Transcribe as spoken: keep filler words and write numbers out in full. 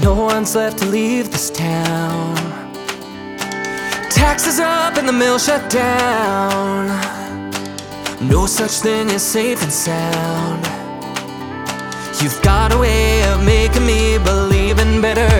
no one's left to leave this town. Taxes are up and the mill shut down. No such thing as safe and sound. You've got a way of making me believe in better